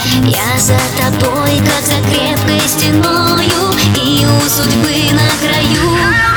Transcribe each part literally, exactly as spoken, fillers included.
Я за тобой, как за крепкой стеною, и у судьбы на краю.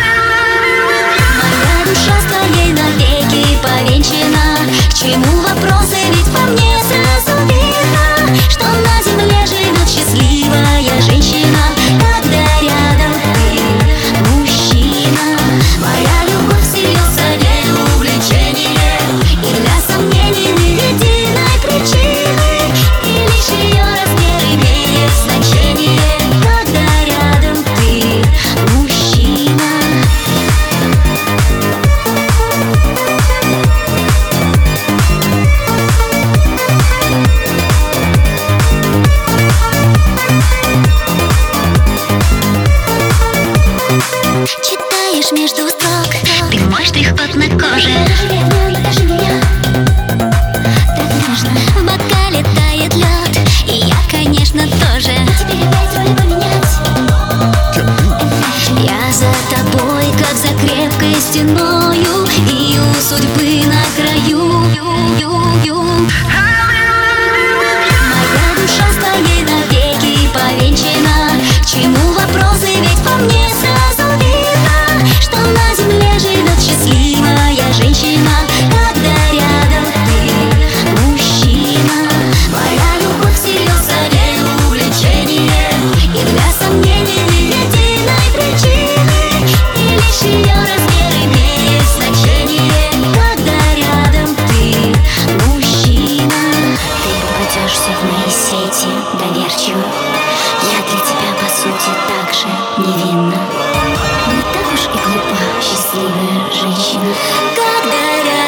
Моя душа с твоей навеки повенчана. К чему вопросы, ведь по мне сразу видно, что на земле живет счастливая женщина, когда рядом ты, мужчина. Моя любовь всерьез, а не увлечение, и для сомнений ни единой причины, и лишь ее размер имеет значение, когда рядом ты, мужчина. Читаешь между строк, ты мой штрих-код на коже. Даже меня так нежно. В бокале тает лед, и я, конечно, тоже. Теперь опять роли поменять. Я за тобой, как за крепкой стеною, и у судьбы на краю. Моя душа с твоей навеки повенчана. К чему вопросы, ведь по мне сразу видно, что на земле живет счастливая женщина, когда рядом ты, мужчина. Моя любовь всерьез, а не увлечение, и для сомнений ни единой причины, и лишь ее размер имеет значение, когда рядом ты, мужчина. Ты попадешься в мои сети доверчиво, я для тебя по сути так же невинна. Не так уж и глупа счастливая женщина, когда рядом